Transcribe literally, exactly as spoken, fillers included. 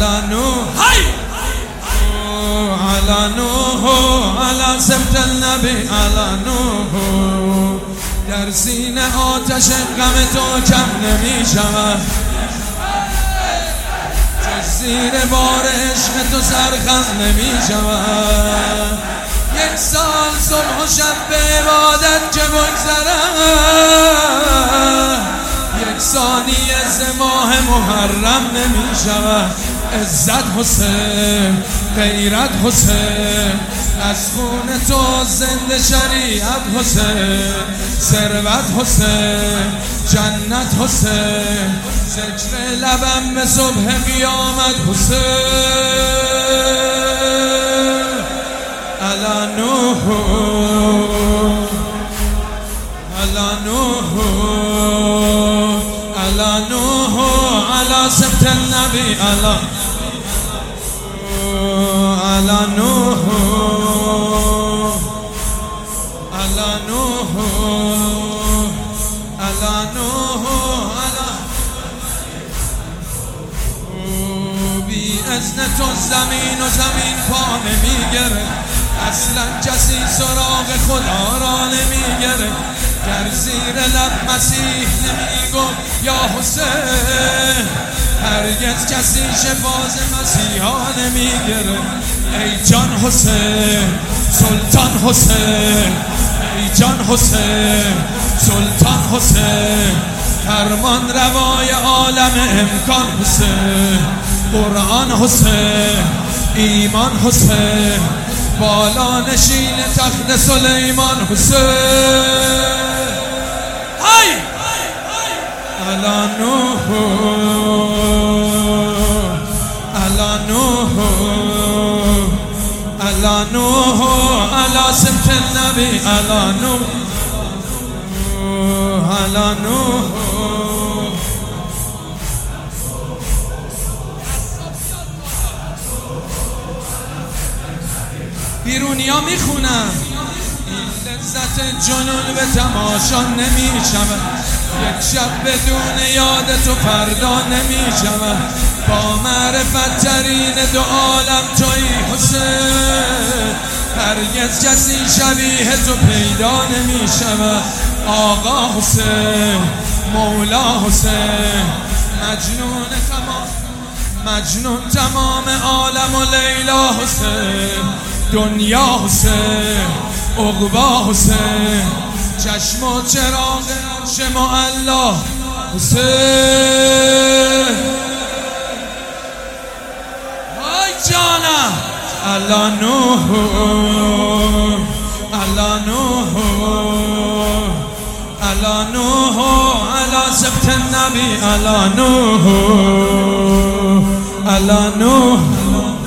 على نوح على نوح على سبت النبی على نوح در سینه آتش غم تو کم نمی شود زیر بار عشق تو سرخم نمی شود یک سال صبح و شب به عبادت که بگذرد یک ثانیه ز ماه محرم نمی شود عزت حسین غیرت حسین از خون تو زنده شریعت حسین ثروت حسین جنت حسین ذکر لبم به صبح قیامت حسین علی نوح علی نوح علی نوح علی سبت النبی علی علی نوح علی نوح علی نوح بی اذن تو زمین و زمین پا نمیگره اصلا کسی سراغ خدا را نمیگره در زیر لب مسیح نمیگفت یا حسین هرگز کسی شفاز مسیحا نمیگره ای جان حسین سلطان حسین ای جان حسین سلطان حسین فرمان روای عالم امکان حسین قرآن حسین ایمان حسین بالا نشین تخت سلیمان حسین های علی نوح علی نوح علی نوح علی سبت النبی علی نوح علی نوح بیرونیا میخونم این لذت جنون به تماشا نمیشود یک شب بدون یاد تو فردا نمیشود با معرفت ترین دو عالم تویی حسین هرگز کسی شبیه تو پیدا نمیشود آقا حسین مولا حسین مجنون تمام مجنون تمام عالم و لیلا حسین دنیا حسین عقبا حسین چشم و چراغ عرش معلا حسین وای جانم علی نوح علی نوح علی نوح علی سبت النبی علی نوح علی نوح